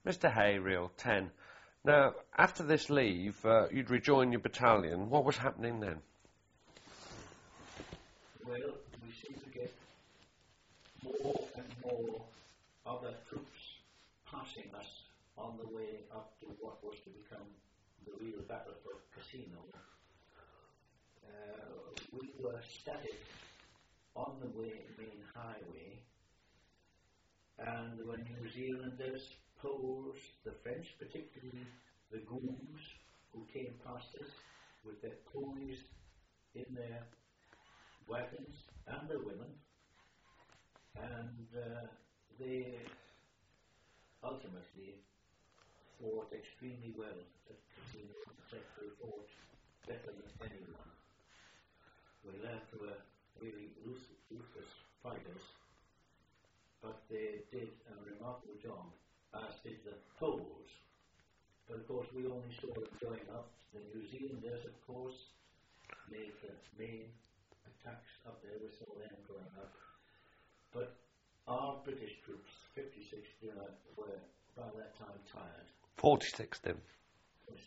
Mr. Hayreal, 10. Now, after this leave, you'd rejoin your battalion. What was happening then? Well, we seem to get more and more other troops passing us on the way up to what was to become the real battle for Cassino. We were static on the main highway, and there were New Zealanders, Poles, the French, particularly the Gooms, who came past us with their ponies in their wagons and their women, and they ultimately fought extremely well at Cassino. They fought better than anyone. We learned they were really ruthless fighters, but they did a remarkable job, as did the Poles. But of course, we only saw them going up. The New Zealanders, of course, made the main attacks up there. We saw them going up. But our British troops, 56 were by that time tired. 46 then. 46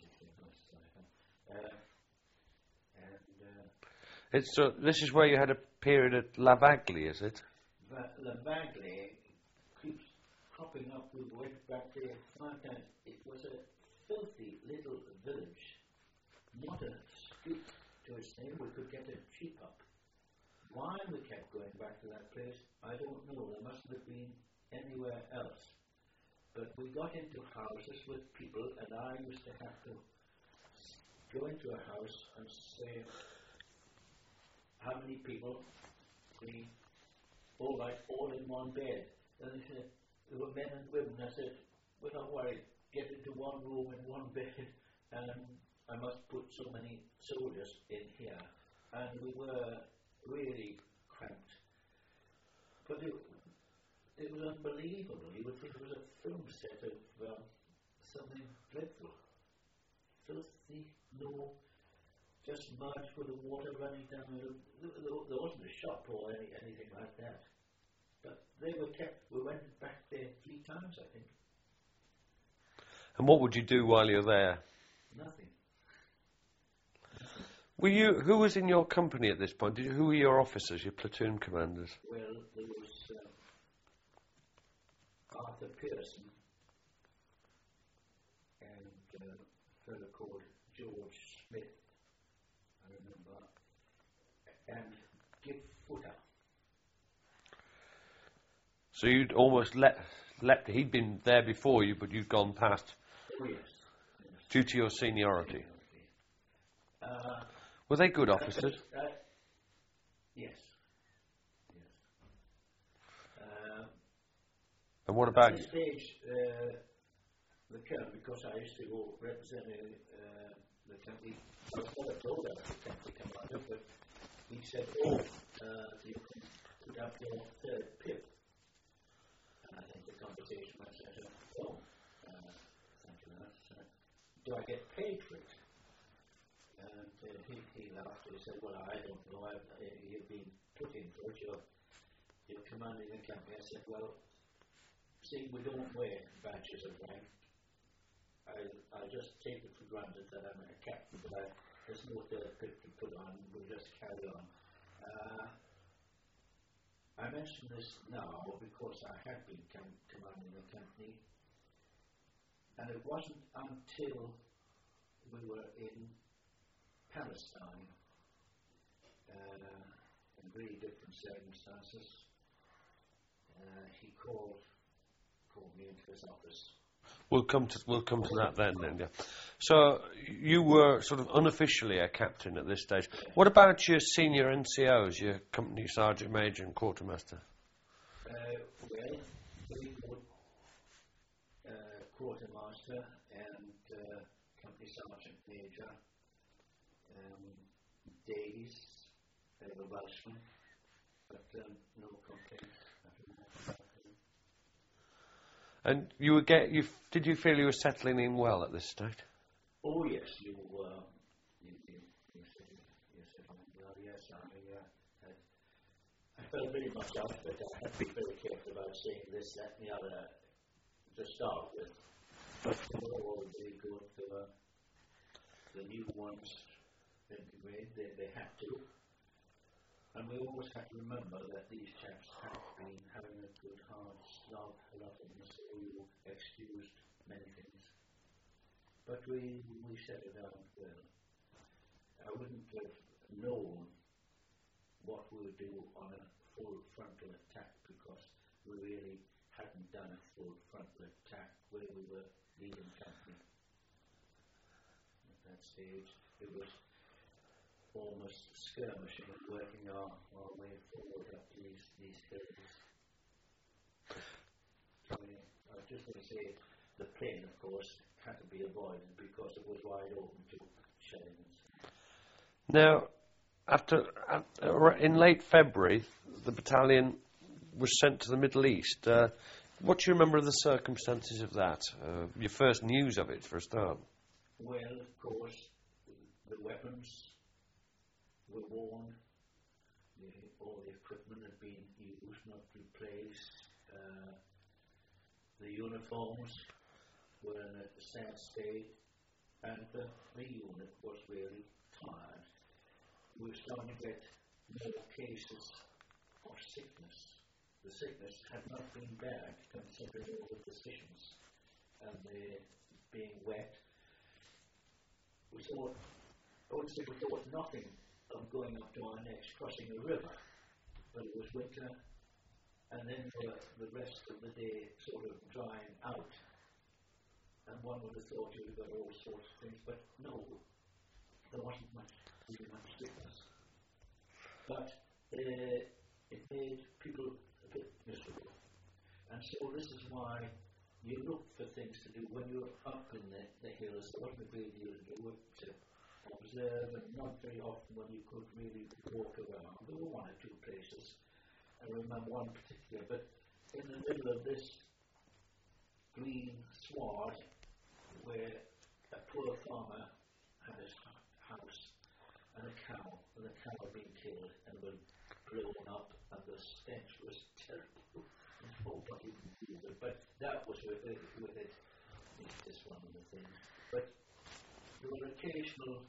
This is where you had a period at Lavagly, is it? Lavagly keeps cropping up. We went back there 5 times. It was a filthy little village, not a street to its name. We could get a jeep up. Why we kept going back to that place, I don't know. There must have been anywhere else. But we got into houses with people, and I used to have to go into a house and say, how many people? 3. All right, all in one bed. And they said, there were men and women. I said, we're not worried. Get into one room in one bed, and I must put so many soldiers in here. And we were really cramped. But it was unbelievable. You would think it was a film set of something dreadful. Filthy, no, just mud with the water running down. There wasn't a shop or anything like that. But they were kept. We went back there 3 times, I think. And what would you do while you're there? Nothing. Who was in your company at this point? Who were your officers, your platoon commanders? Well, there was Arthur Pearson and a fellow called George Smith, I remember, and Gib Footer. So you'd almost he'd been there before you, but you'd gone past. Oh, yes. Due to your seniority. Were they good officers? Yes. And what about at this stage, the colonel, because I used to go representing the company, I was never told that the company commander, but he said, you can put up your 3rd pip. And I think the conversation went, thank you very much. Do I get paid for it? And he laughed. He said, well, I don't know. You've been put in for it. You're commanding the company. I said, well, see, we don't wear badges of rank. I just take it for granted that I'm a captain, but there's no 3rd pip to put on. We'll just carry on. I mention this now because I have been commanding the company, and it wasn't until we were in Palestine, in very different circumstances, he called me into his office. We'll come to that then. Yeah. So you were sort of unofficially a captain at this stage. What about your senior NCOs, your company sergeant major and quartermaster? Well, very good quartermaster and company sergeant major. Davies, they were Welshman, but no complaints. And did you feel you were settling in well at this stage? Oh yes, you settling well. Yes, I felt very much out of it. I had to be very careful about saying this, that, and the other to start with. But they were all very good. The new ones integrated, they had to. And we always had to remember that these chaps had been having a good hard slog, a lot of them, so we excused many things. But we settled down well. I wouldn't have known what we would do on a full frontal attack because we really hadn't done a full frontal attack where we were leading company. At that stage, it was almost skirmishing and working our way forward up to these hills. I was just going to say, the plain, of course, had to be avoided because it was wide open to shelling. Now, in late February, the battalion was sent to the Middle East. What do you remember of the circumstances of that? Your first news of it, for a start. Well, of course, the weapons were worn, all the equipment had been used, not replaced. The uniforms were in a sad state, and the unit was really tired. We were starting to get more cases of sickness. The sickness had not been bad, considering all the decisions, and they being wet. We thought, I would say we thought nothing of going up to our necks, crossing a river, but it was winter, and then the rest of the day sort of drying out. And one would have thought you would have got all sorts of things, but no, there wasn't really much sickness. But it made people a bit miserable. And so this is why you look for things to do when you're up in the hills. There wasn't a great deal to do to observe, and not very often when you could really walk around. There were one or two places. I remember one particular, but in the middle of this green sward where a poor farmer had his house and a cow had been killed and was blown up, and the stench was terrible. Nobody could deal with it, but that was with it. It's just one of the things. But there were occasional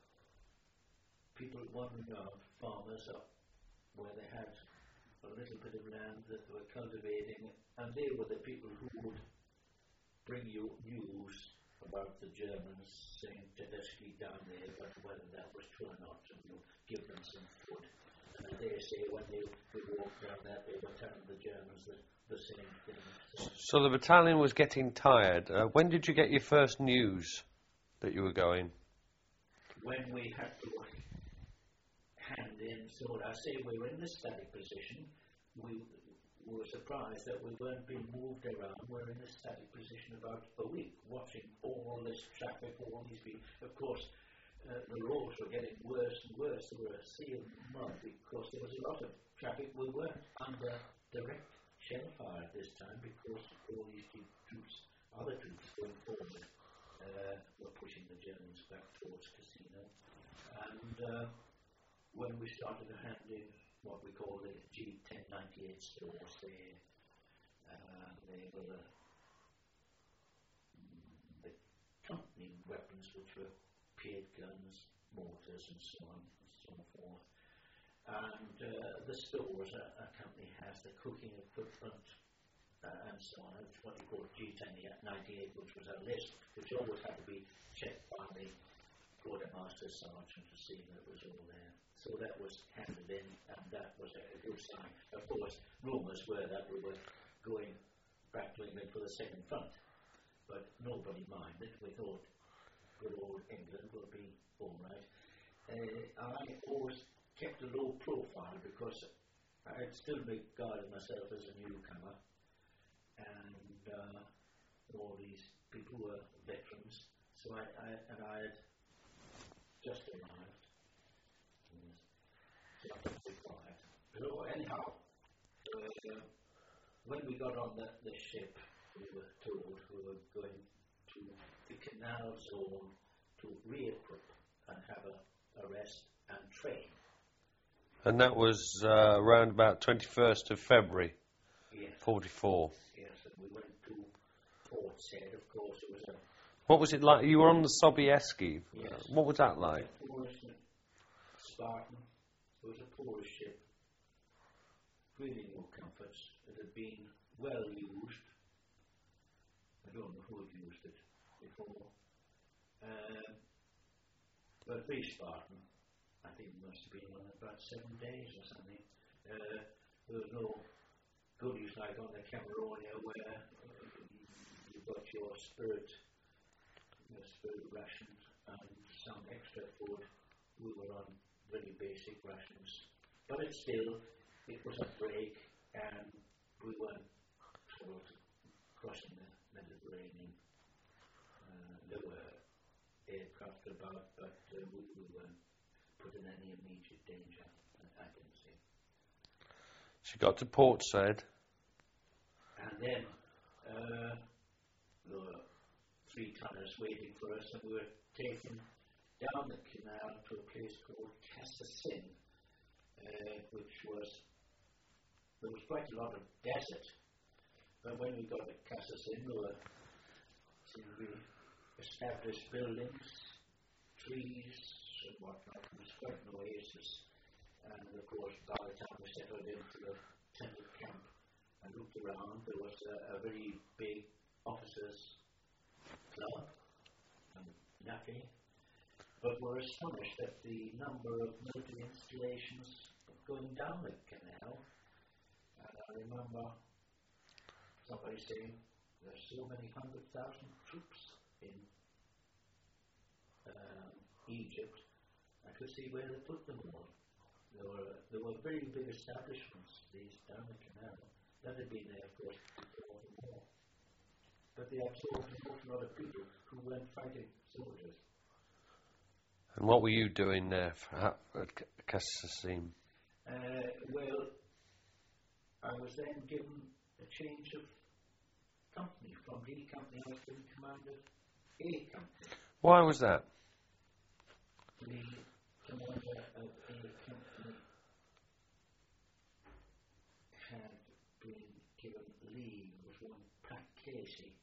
people wandering around, farmers up where they had a little bit of land that they were cultivating, and they were the people who would bring you news about the Germans saying Tedeschi down there, but whether that was true or not, and you give them some food. And they say when they walked down that, they were telling the Germans the same thing. So the battalion was getting tired. When did you get your first news that you were going? When we had to hand in, so I say we were in the static position, we were surprised that we weren't being moved around. We were in a static position about a week, watching all this traffic, all these people. Of course, the roads were getting worse and worse. There were a sea of mud because there was a lot of traffic. We weren't under direct shell fire at this time because all these troops, other troops going forward, were pushing the Germans back towards Cassino. And when we started to hand in what we call the G1098 stores, they were the company weapons, which were paid guns, mortars, and so on and so forth. And the stores a company has, the cooking equipment, and so on. It's what we call G1098, which was a list, which always had to be checked by the quartermaster sergeant to see that it was all there. So that was handed in, and that was a good sign. Of course, rumours were that we were going back to England for the second front, but nobody minded. We thought good old England will be all right. I always kept a low profile because I had still regarded myself as a newcomer, and all these people were veterans. So I had just arrived. So I kept it quiet. So anyhow, when we got on the ship, we were told we were going to the Canal Zone to re-equip and have a rest and train. And that was around about 21st of February, Yes. 44. Yes, and we went to Port said, of course, it was a What was it like? You were on the Sobieski. Yes. What was that like? poorest Spartan. It was a poorest ship. Really no comforts. It had been well used. I don't know who had used it before. But very Spartan. I think it must have been on about 7 days or something. There was no goodies like on the Cameronia where you got your spirit rations and some extra food. We were on very basic rations. But it was a break and we weren't told crossing the Mediterranean. There were aircraft about, but we weren't put in any immediate danger, I can say. She got to Port Said. And then there were 3 tonners waiting for us, and we were taken down the canal to a place called Cassasin, there was quite a lot of desert. But when we got to Cassasin, there were some really established buildings, trees, and whatnot. It was quite an oasis. And of course, by the time we settled into the tented camp and looked around, there was a very big officers' club, nothing. But we're astonished at the number of military installations going down the canal. And I remember somebody saying there's so many 100,000 troops in Egypt. I could see where they put them all. There were very big establishments, these down the canal, that had been there, of course, before the war. But they absorbed an awful lot of people who weren't fighting soldiers. And what were you doing there at Cassasim? Well, I was then given a change of company. From D company, I was given command of A company. Why was that? The commander of A company had been given leave. It was one Pat Casey.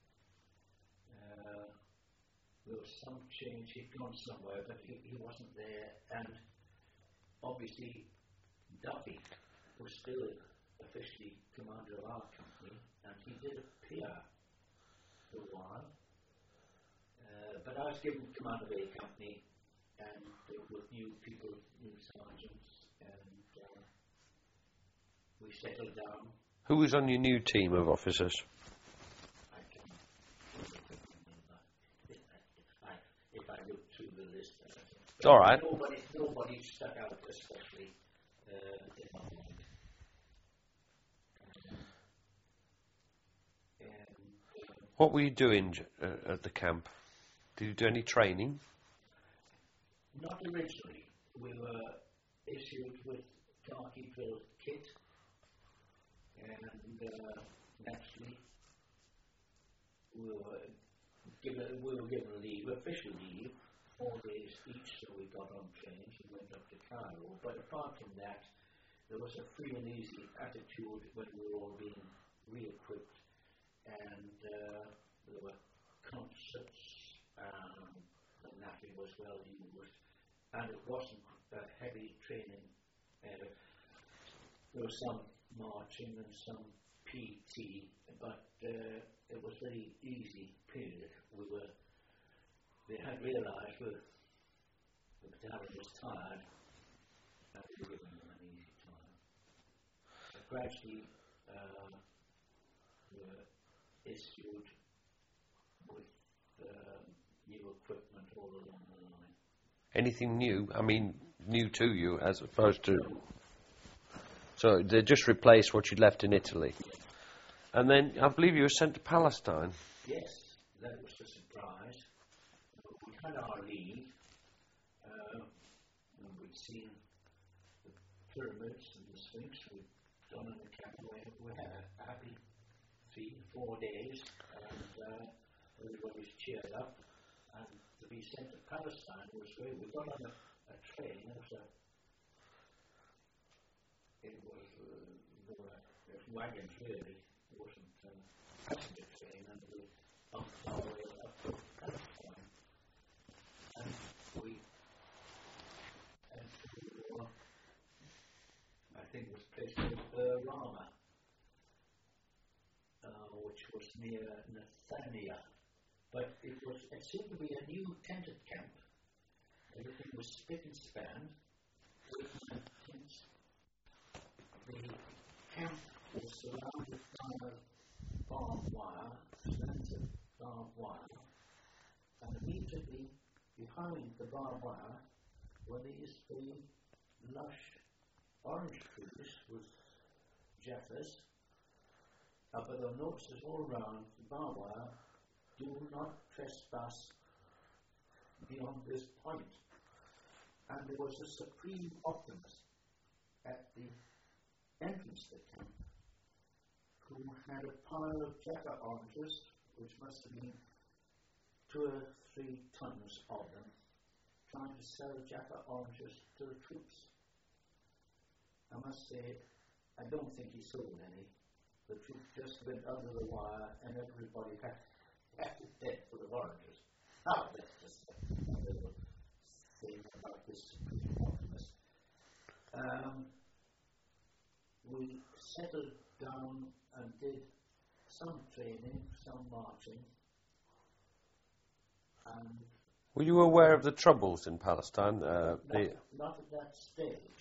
There was some change. He'd gone somewhere, but he wasn't there. And obviously, Duffy was still officially commander of our company, and he did appear for a while. But I was given command of A company, and with new people, new sergeants, and we settled down. Who was on your new team of officers? I can remember. If I look through the list, All right. Nobody stuck out, especially in my mind. What were you doing at the camp? Did you do any training? Not originally. We were issued with khaki drill kit, and naturally we were given leave, official leave, 4 days each, so we got on trains and went up to Cairo. But apart from that, there was a free and easy attitude when we were all being re-equipped, and there were concerts, and nothing was well used, and it wasn't a heavy training. There was some marching and some PT, but it was very easy period. They had realised the battalion was tired, and we were giving them an easy time. But gradually, we were issued with new equipment all along the line. Anything new? I mean, new to you as opposed to... So they just replaced what you'd left in Italy. And then I believe you were sent to Palestine. Yes, that was a surprise. We had our leave, and we'd seen the pyramids and the Sphinx. We'd done in the camp. We had a happy 3-4 days, and everybody was cheered up. And to be sent to Palestine was great. We got on a train. There were wagons really. It wasn't a passenger train, and we bumped was near Nathania. But it seemed to be a new tented camp. Everything was spick and span. The camp was surrounded by barbed wire, expensive barbed wire, and immediately behind the barbed wire were these three lush orange trees with jaffas. But there were notices all around the barbed wire: do not trespass beyond this point. And there was a supreme optimist at the entrance to the camp who had a pile of Jaffa oranges, which must have been 2 or 3 tons of them, trying to sell Jaffa oranges to the troops. I must say, I don't think he sold any. The troops just went under the wire and everybody had a dead full of oranges. Now, that's just a little thing about this supreme optimist. We settled down and did some training, some marching. And were you aware of the troubles in Palestine? not at that stage.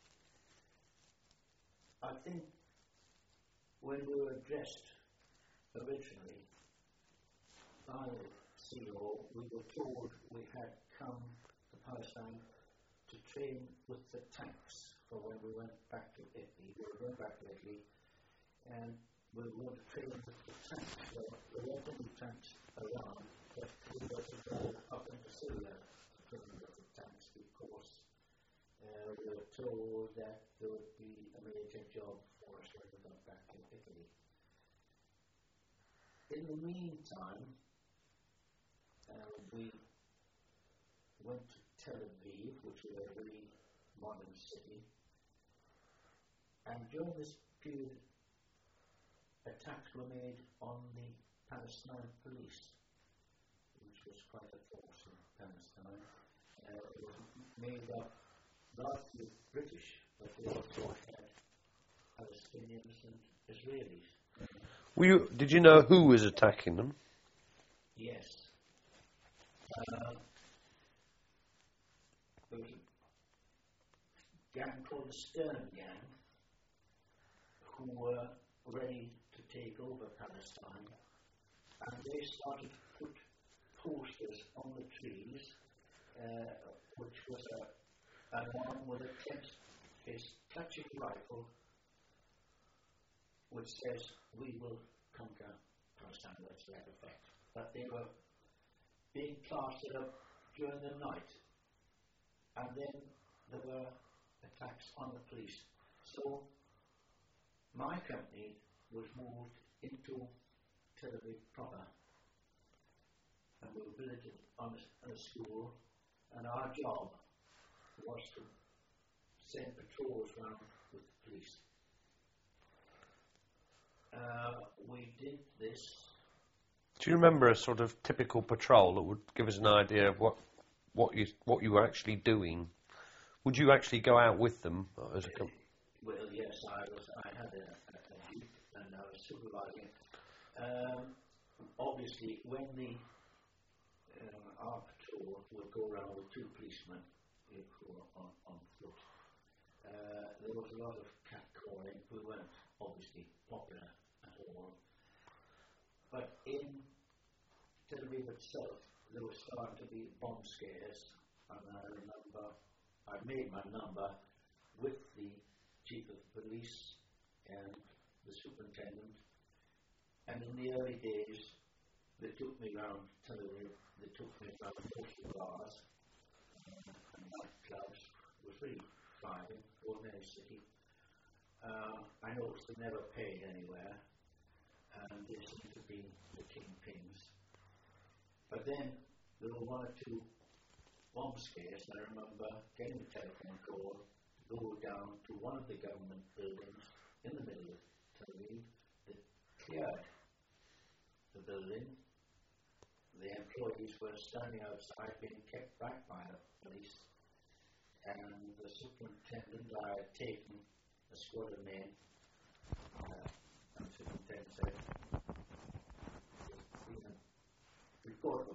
I think when we were addressed originally by the CEO, we were told we had come to Palestine to train with the tanks for when we went back to Italy. We were going back to Italy and we were going to train with the tanks. So there weren't any tanks around, but we were to go up into Syria to train with the tanks because we were told that there would be a major job for us when we got back to Italy. In the meantime, we went to Tel Aviv, which was a very modern city, and during this period, attacks were made on the Palestinian police, which was quite a force in Palestine. It was made up largely British, but they also had Palestinians and Israelis. Did you know who was attacking them? Yes. There was a gang called the Stern Gang who were ready to take over Palestine, and they started to put posters on the trees, which was a man with a tent-faced clutching rifle, which says, "We will conquer Palestine," that's to that effect. But they were being plastered up during the night, and then there were attacks on the police. So my company was moved into Tel Aviv proper, and we were billeted on a school, and our job was to send patrols around with the police. We did this. Do you remember a sort of typical patrol that would give us an idea of what you were actually doing? Would you actually go out with them as a company? Well, yes, I had a jeep and I was supervising. Obviously, when our patrol would go around with 2 policemen who were on foot, there was a lot of catcalling. We weren't obviously popular at all. But in Tel Aviv itself, there was starting to be bomb scares, and I remember I made my number with the chief of police and the superintendent, and in the early days, they took me around Tel Aviv. They took me around most of the bars and nightclubs. It was really thriving, ordinary city. I noticed they never paid anywhere, and they seemed to be the kingpins. But then there were 1 or 2 bomb scares. I remember getting a telephone call to go down to one of the government buildings in the middle of Tel Aviv. They cleared the building. The employees were standing outside being kept back by the police, and the superintendent, I had taken a squad of men, and the superintendent said,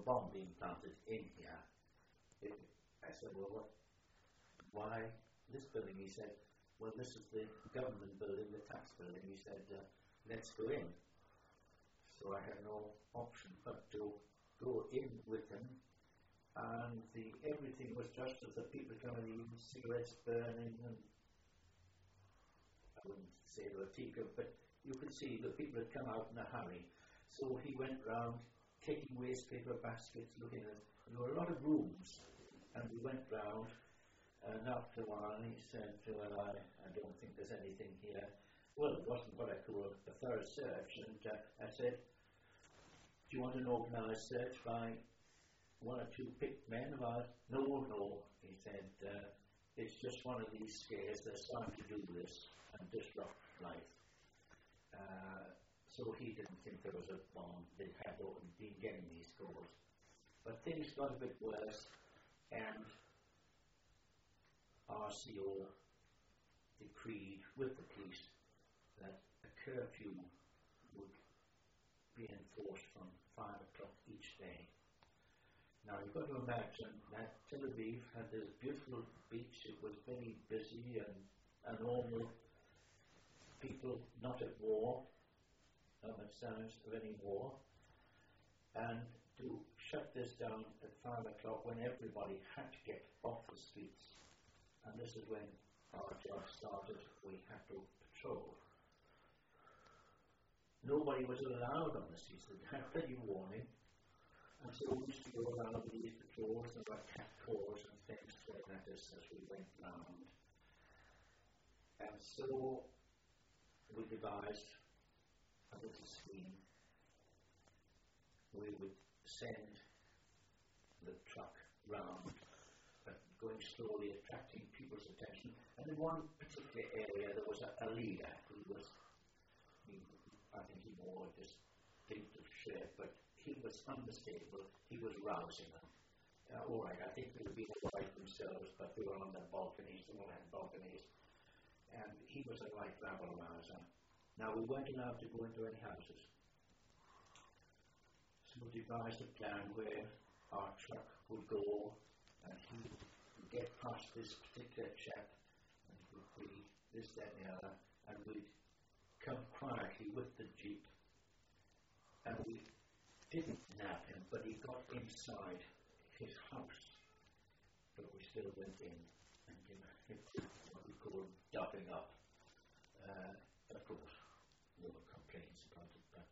bomb being planted in here. I said, well, why this building? He said, well, this is the government building, the tax building. He said, let's go in. So I had no option but to go in with him. And everything was just as the people coming in, cigarettes burning, and I wouldn't say they were teacup, but you could see the people had come out in a hurry. So he went round, taking waste paper baskets, looking at it. There were a lot of rooms, and we went round, and after a while he said, well, I don't think there's anything here. Well, it wasn't what I call a thorough search, and I said, do you want an organised search by one or two picked men? No, he said, it's just one of these scares. They're starting to do this and disrupt life. So he didn't think there was a bomb. They had been getting these calls. But things got a bit worse, and RCO decreed with the police that a curfew would be enforced from 5 o'clock each day. Now you've got to imagine that Tel Aviv had this beautiful beach. It was very busy and normal. People not at war, not at sounds of any war, and to shut this down at 5 o'clock when everybody had to get off the streets, and this is when our job started. We had to patrol. Nobody was allowed on the streets. They had plenty of warning. And so we used to go around with these patrols, and there were cat calls and things thrown at us as we went round. And so we devised a little scheme. We would send the truck round, but going slowly, attracting people's attention. And in one particular area, there was a leader who was, I think he wore a distinctive shirt, but he was unmistakable. He was rousing them. All right, I think they would be all right themselves, but they were on their balconies. They all had balconies. And he was a right rabble rouser. Now, we weren't allowed to go into any houses. So we devised a plan where our truck would go, and he would get past this particular chap, and he would be this, that, and the other, and we'd come quietly with the jeep, and we didn't nab him, but he got inside his house, but we still went in and did what we call dubbing up. Of course, there were complaints about it, but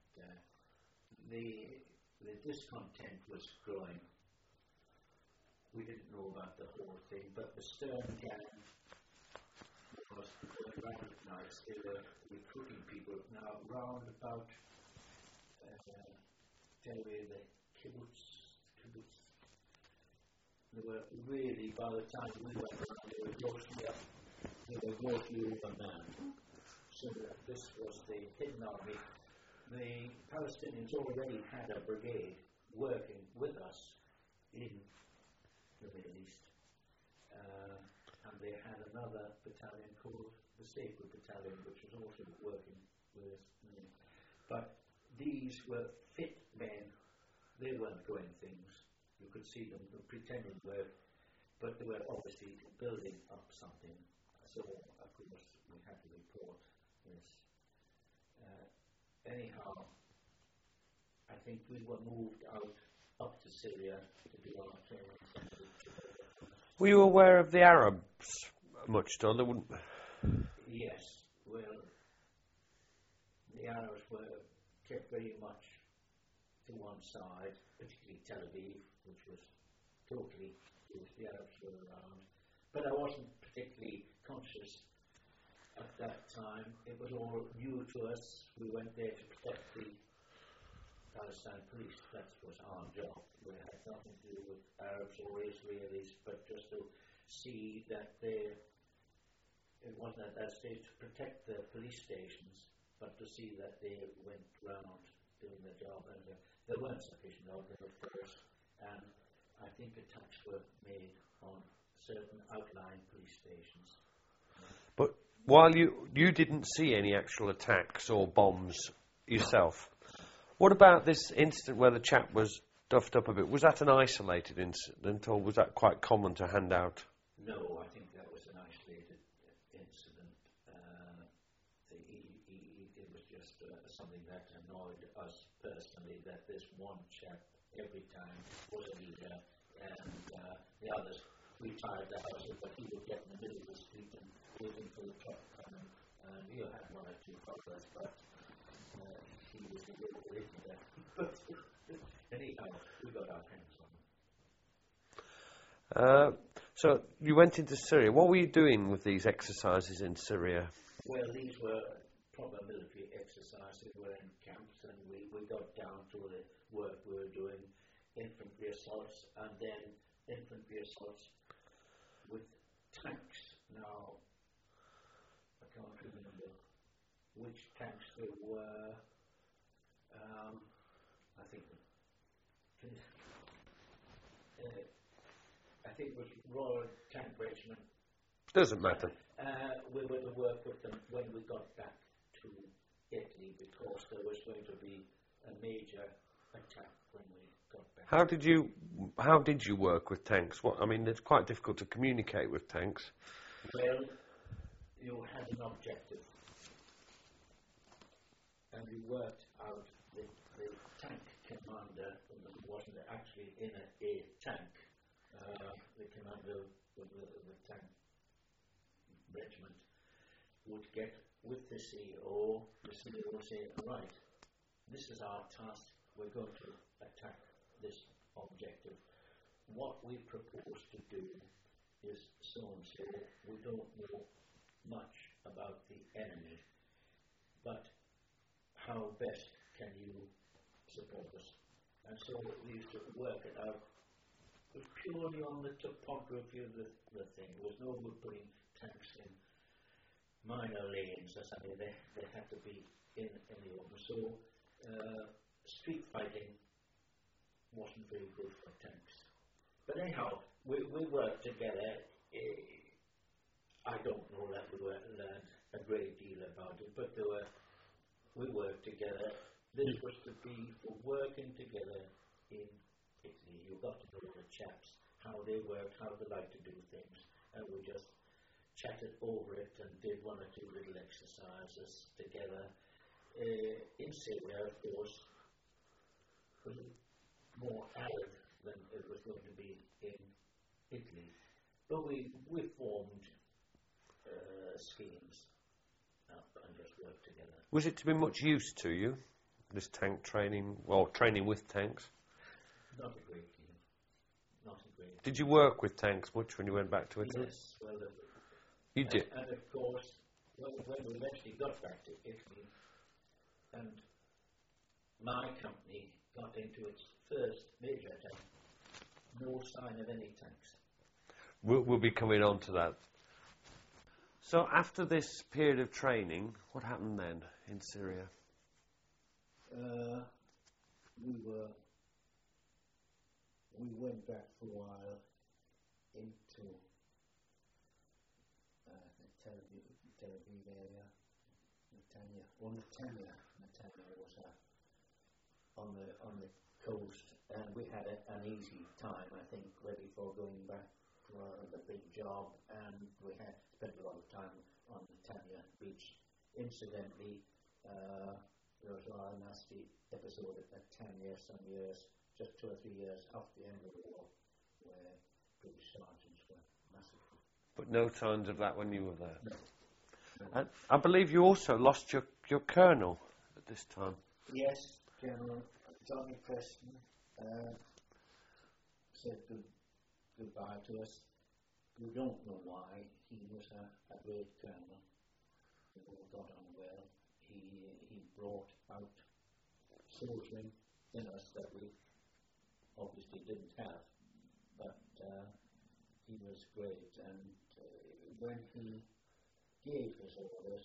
the discontent was growing. We didn't know about the whole thing, but the Stern gang was going around at nights. They were recruiting people. Now, round about Tel Aviv, the kibbutz, they were really, by the time we went around, they were grossly overmanned. So this was the hidden army. The Palestinians already had a brigade working with us in the Middle East, and they had another battalion called the Sacred Battalion, which was also working with us. But these were fit men. They weren't going things. You could see them pretending work, but they were obviously building up something. So, of course, we had to report this. Anyhow, I think we were moved up to Syria to do our training. Were you aware of the Arabs much, though? They wouldn't. Yes. Well, the Arabs were kept very much to one side, particularly Tel Aviv, which was totally Jewish. The Arabs were around. But I wasn't particularly conscious at that time. It was all new to us. We went there to protect the Palestine police. That was our job. We had nothing to do with Arabs or Israelis, but just to see that it wasn't at that stage to protect the police stations, but to see that they went round doing their job. And there weren't sufficient of them, of course, and I think attacks were made on certain outlying police stations. But while you didn't see any actual attacks or bombs yourself, what about this incident where the chap was duffed up a bit. Was that an isolated incident, or was that quite common to hand out? No, I think that was an isolated incident. It was just something that annoyed us personally, that this one chap every time was a leader, and the others retired the houses, but he would get in the middle of the street and waiting for the truck coming, and he'll have one or two followers, but he was a little leader. But anyhow, we got our hands on him. So you went into Syria. What were you doing with these exercises in Syria? Well, these were proper military exercises. We were in camps, and we got down to the work we were doing, infantry assaults, and then infantry assaults with tanks. Now, I can't remember which tanks they were. I think it was Royal Tank Regiment. Doesn't matter. We were to work with them when we got back to Italy, because there was going to be a major attack when we got back. How did you work with tanks? It's quite difficult to communicate with tanks. Well, you had an objective, and you worked out the tank commander wasn't actually in a tank. The commander of the tank regiment would get with the CEO. The CEO would say, right, this is our task, we're going to attack this objective. What we propose to do is so and so. We don't know much about the enemy, but how best can you support us? And so we used to work it out. It was purely on the topography of the thing. There was no good putting tanks in minor lanes or something. They had to be in the open. So street fighting wasn't very good for tanks. But anyhow, we worked together. I don't know that we learned a great deal about it, but we worked together. This was to be for working together in Italy. You got to know the chaps, how they worked, how they like to do things, and we just chatted over it and did one or two little exercises together. In Syria, of course, it was more arid than it was going to be in Italy. But we formed schemes and just worked together. Was it to be much use to you, this tank training, or training with tanks? Not a great deal. Not a great deal. Did you work with tanks much when you went back to Italy? Yes, well, you did. And of course, when we eventually got back to Italy, and my company got into its first major attack, no sign of any tanks. We'll be coming on to that. So after this period of training, what happened then in Syria? We went back for a while into the Tel Aviv area, Netanya. Well, Netanya was on the coast, and we had an easy time, I think, ready for going back for the big job, and we had spent a lot of time on Netanya beach. Incidentally, there was a rather nasty episode at Netanya some years, just 2 or 3 years after the end of the war, where British sergeants were massacred. But no signs of that when you were there. No. And I believe you also lost your colonel at this time. Yes, General Johnny Preston said goodbye to us. We don't know why. He was a great colonel. We all got on well. He brought out soldiering in us that we obviously didn't have, but he was great. And when he gave his orders,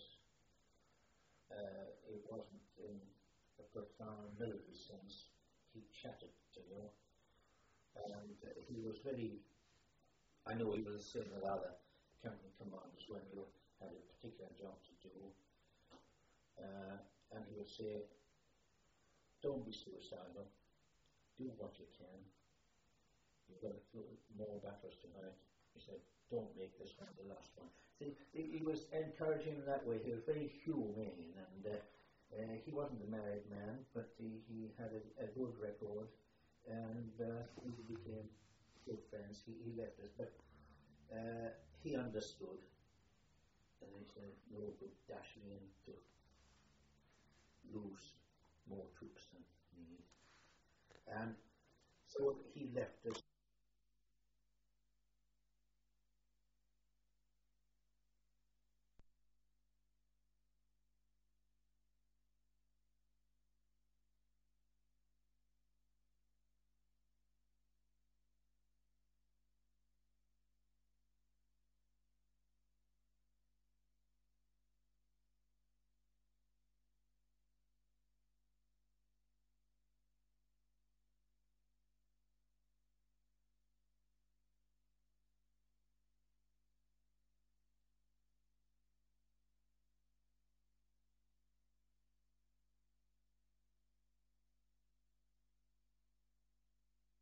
it wasn't in a profound military sense. He chatted to you, and he was very. I know he was the same with other company commanders when you had a particular job to do, and he would say, "Don't be suicidal. do what you can. You've got to do more battles tonight. He said, don't make this one the last one. See, he was encouraging in that way. He was very humane, and he wasn't a married man, but he had a good record, and we became good friends. He left us, but he understood, and he said, no good dashing in to lose more troops than need. And so he left us.